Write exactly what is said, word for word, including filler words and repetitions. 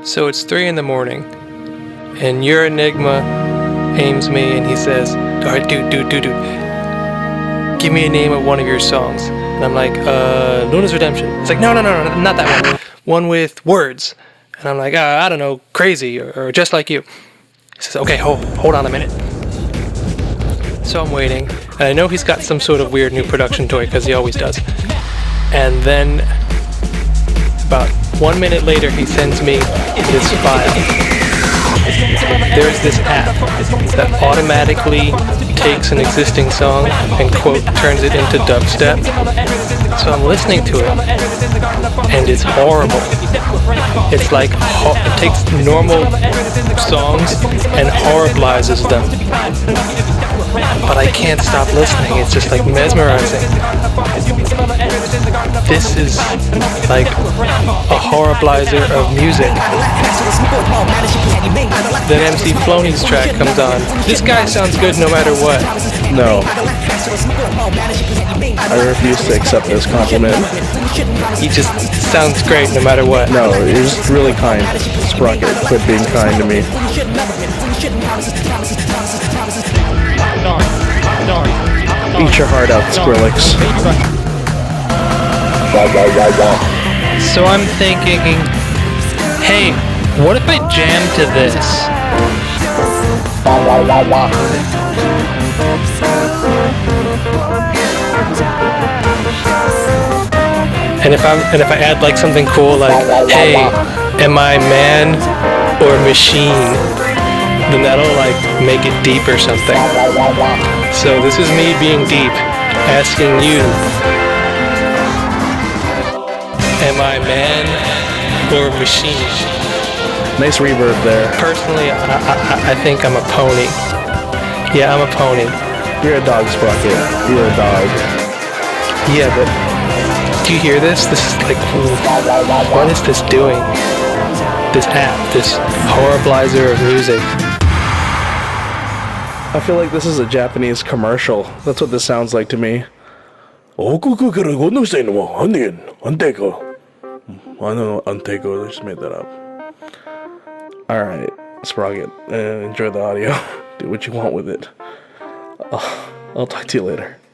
So it's three in the morning, and your Enigma aims me, and he says, "All right, dude, dude, dude, dude, give me a name of one of your songs." And I'm like, "Uh, Luna's Redemption." It's like, "No, no, no, no, not that one. One with words." And I'm like, uh, "I don't know, Crazy or, or Just Like You." He says, "Okay, hold, hold on a minute." So I'm waiting, and I know he's got some sort of weird new production toy because he always does. And then about one minute later, he sends me this file. There's this app that automatically takes an existing song and, quote, turns it into dubstep. So I'm listening to it, and it's horrible. It's like, ho- it takes normal songs and horriblizes them. But I can't stop listening. It's just like mesmerizing. This is like a horriblizer of music. Then M C Floney's track comes on. This guy sounds good no matter what. No. I refuse to accept this compliment. He just sounds great no matter what. No, you're just really kind. Sprocket, quit being kind to me. Eat your heart out, Skrillex. So I'm thinking, hey, what if I jam to this? And if I'm and if I add like something cool like, hey, am I man or machine? Then that'll like make it deep or something. So this is me being deep, asking you, am I man or machine? Nice reverb there. Personally, I, I, I think I'm a pony. Yeah, I'm a pony. You're a dog, Sprocket. You're a dog. Yeah, but do you hear this? This is like, what is this doing? This app, this horriblizer of music. I feel like this is a Japanese commercial. That's what this sounds like to me. I don't know, Antego, I just made that up. Alright, Sprocket, uh, enjoy the audio. Do what you want with it. I'll, I'll talk to you later.